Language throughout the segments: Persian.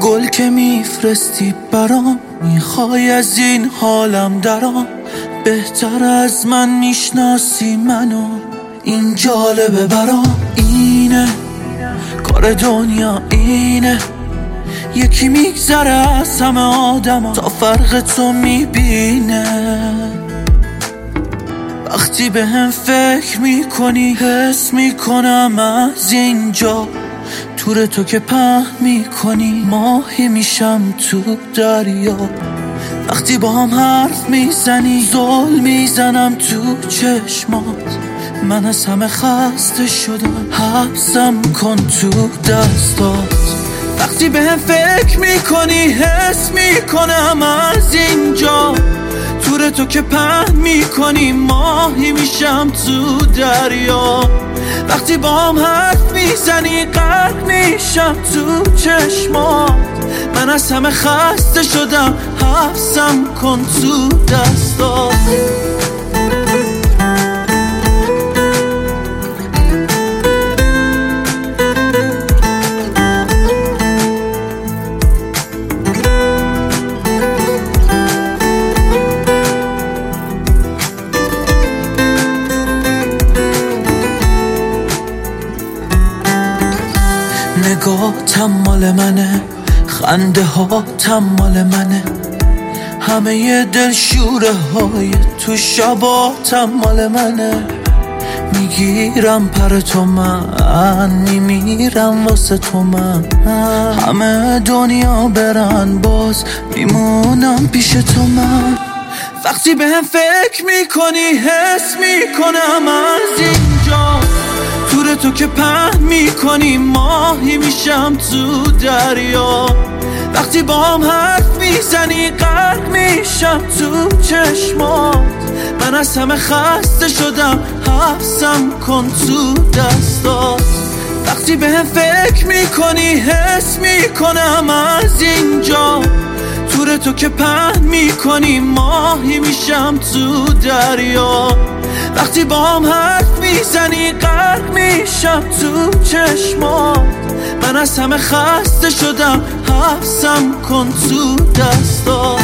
گل که میفرستی برام، میخوای از این حالم درام. بهتر از من میشناسی منو، این جالبه برام. اینه کار دنیا، اینه یکی میگذره از همه آدم تا فرق تو میبینه. وقتی به هم فکر میکنی حس میکنم از اینجا، تور تو که پهن میکنی ماهی میشم تو دریا. وقتی با هم حرف میزنی زل میزنم تو چشمات. من از همه خسته شدم، حبسم کن تو دستات. وقتی به هم فکر میکنی حس میکنم از اینجا، تور تو که پهن میکنی ماهی میشم تو دریا. وقتی با هم حرف میزنی غرق میشم تو چشمات. من از همه خسته شدم، حبسم کن تو دستات. نگاه مال منه، خنده ها مال منه، همه دلشوره های تو شبات مال منه. میگیرم پر تو من، میمیرم واسه تو من. همه دنیا برن باز میمونم پیش تو من. وقتی به هم فکر میکنی حس میکنم از اینجا، تور تو که پهن میکنی ماهی میشم تو دریا. وقتی با هم حرف میزنی غرق میشم تو چشمات. من از همه خسته شدم، حبسم کن تو دستات. وقتی به هم فکر میکنی حس میکنم از اینجا، تور تو که پهن میکنی ماهی میشم تو دریا. وقتی با هم حرف میزنی غرق میشم تو چشمات. من از همه خسته شدم، حبسم کن تو دستات.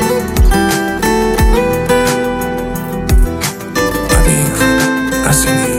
Así